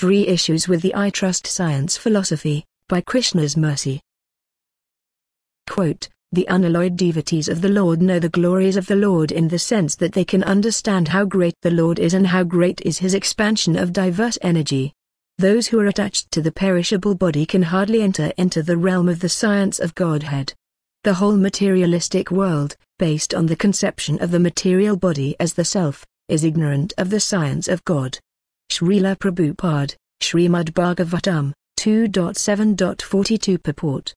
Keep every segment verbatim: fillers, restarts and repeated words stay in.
Three Issues with the I Trust Science Philosophy, by Krishna's Mercy. Quote, the unalloyed devotees of the Lord know the glories of the Lord in the sense that they can understand how great the Lord is and how great is his expansion of diverse energy. Those who are attached to the perishable body can hardly enter into the realm of the science of Godhead. The whole materialistic world, based on the conception of the material body as the self, is ignorant of the science of God. Srila Prabhupada, Srimad Bhagavatam, two point seven point forty-two Purport.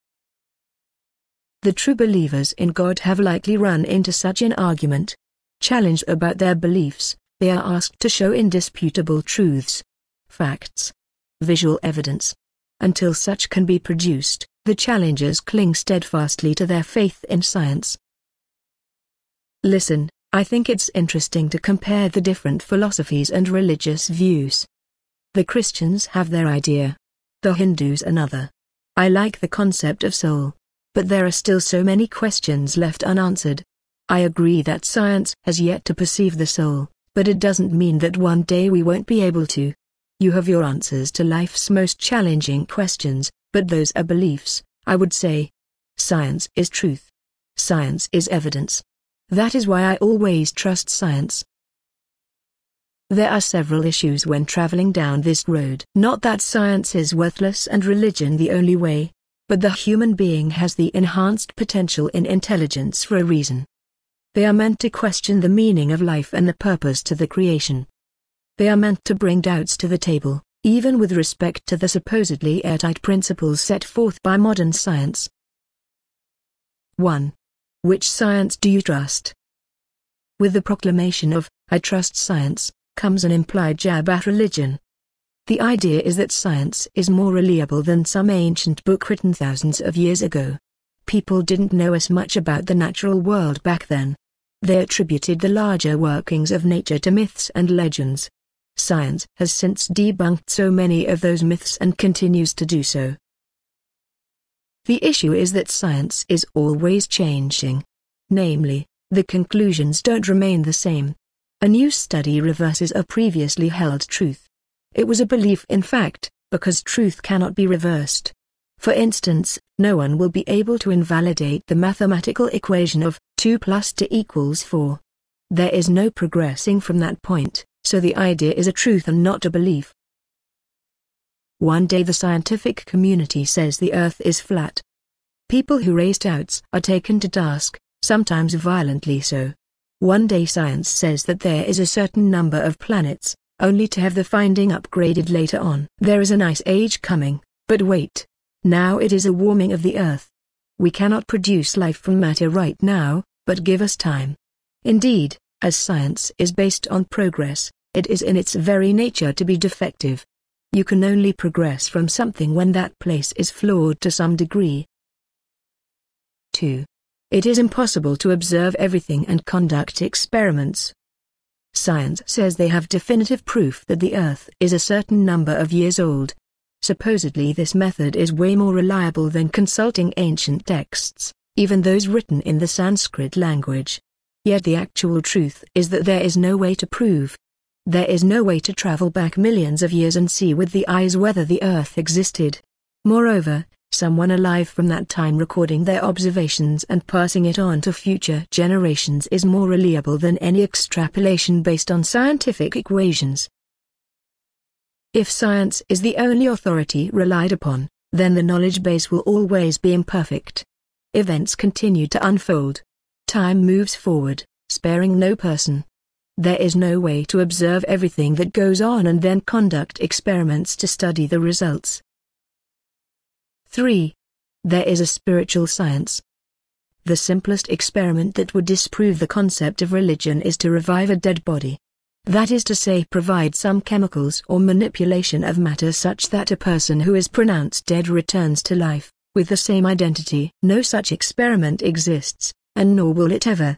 The true believers in God have likely run into such an argument. Challenged about their beliefs, they are asked to show indisputable truths, facts, visual evidence. Until such can be produced, the challengers cling steadfastly to their faith in science. Listen, I think it's interesting to compare the different philosophies and religious views. The Christians have their idea. The Hindus another. I like the concept of soul. But there are still so many questions left unanswered. I agree that science has yet to perceive the soul, but it doesn't mean that one day we won't be able to. You have your answers to life's most challenging questions, but those are beliefs, I would say. Science is truth. Science is evidence. That is why I always trust science. There are several issues when traveling down this road. Not that science is worthless and religion the only way, but the human being has the enhanced potential in intelligence for a reason. They are meant to question the meaning of life and the purpose to the creation. They are meant to bring doubts to the table, even with respect to the supposedly airtight principles set forth by modern science. one. Which science do you trust? With the proclamation of, I trust science, comes an implied jab at religion. The idea is that science is more reliable than some ancient book written thousands of years ago. People didn't know as much about the natural world back then. They attributed the larger workings of nature to myths and legends. Science has since debunked so many of those myths and continues to do so. The issue is that science is always changing. Namely, the conclusions don't remain the same. A new study reverses a previously held truth. It was a belief in fact, because truth cannot be reversed. For instance, no one will be able to invalidate the mathematical equation of two plus two equals four. There is no progressing from that point, so the idea is a truth and not a belief. One day the scientific community says the Earth is flat. People who raise doubts are taken to task, sometimes violently so. One day science says that there is a certain number of planets, only to have the finding upgraded later on. There is an ice age coming, but wait. Now it is a warming of the Earth. We cannot produce life from matter right now, but give us time. Indeed, as science is based on progress, it is in its very nature to be defective. You can only progress from something when that place is flawed to some degree. two. It is impossible to observe everything and conduct experiments. Science says they have definitive proof that the Earth is a certain number of years old. Supposedly this method is way more reliable than consulting ancient texts, even those written in the Sanskrit language. Yet the actual truth is that there is no way to prove. There is no way to travel back millions of years and see with the eyes whether the Earth existed. Moreover, someone alive from that time recording their observations and passing it on to future generations is more reliable than any extrapolation based on scientific equations. If science is the only authority relied upon, then the knowledge base will always be imperfect. Events continue to unfold. Time moves forward, sparing no person. There is no way to observe everything that goes on and then conduct experiments to study the results. three. There is a spiritual science. The simplest experiment that would disprove the concept of religion is to revive a dead body. That is to say, provide some chemicals or manipulation of matter such that a person who is pronounced dead returns to life, with the same identity. No such experiment exists, and nor will it ever.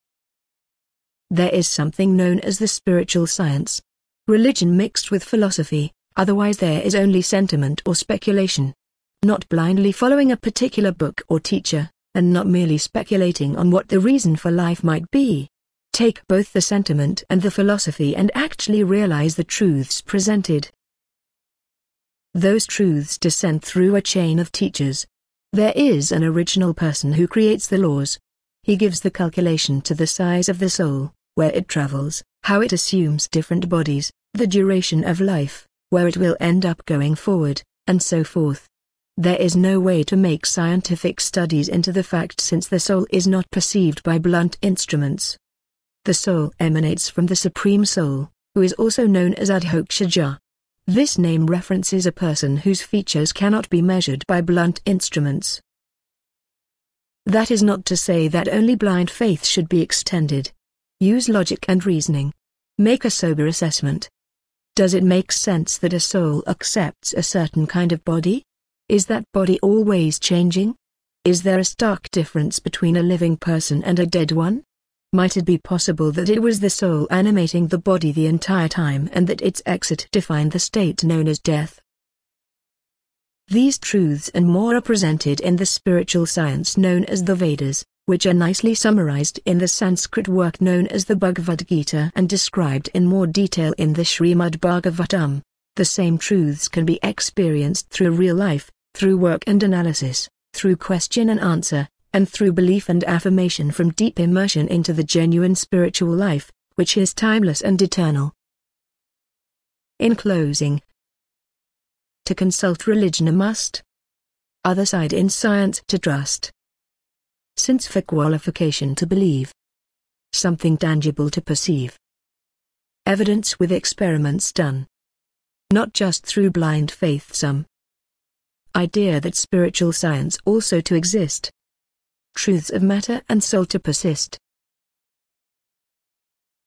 There is something known as the spiritual science. Religion mixed with philosophy, otherwise there is only sentiment or speculation. Not blindly following a particular book or teacher, and not merely speculating on what the reason for life might be. Take both the sentiment and the philosophy and actually realize the truths presented. Those truths descend through a chain of teachers. There is an original person who creates the laws. He gives the calculation to the size of the soul, where it travels, how it assumes different bodies, the duration of life, where it will end up going forward, and so forth. There is no way to make scientific studies into the fact since the soul is not perceived by blunt instruments. The soul emanates from the Supreme Soul, who is also known as Adhokshaja. This name references a person whose features cannot be measured by blunt instruments. That is not to say that only blind faith should be extended. Use logic and reasoning. Make a sober assessment. Does it make sense that a soul accepts a certain kind of body? Is that body always changing? Is there a stark difference between a living person and a dead one? Might it be possible that it was the soul animating the body the entire time and that its exit defined the state known as death? These truths and more are presented in the spiritual science known as the Vedas, which are nicely summarized in the Sanskrit work known as the Bhagavad Gita and described in more detail in the Srimad Bhagavatam. The same truths can be experienced through real life, through work and analysis, through question and answer, and through belief and affirmation from deep immersion into the genuine spiritual life, which is timeless and eternal. In closing, to consult religion a must. Other side in science to trust. Since for qualification to believe. Something tangible to perceive. Evidence with experiments done. Not just through blind faith some. Idea that spiritual science also to exist. Truths of matter and soul to persist.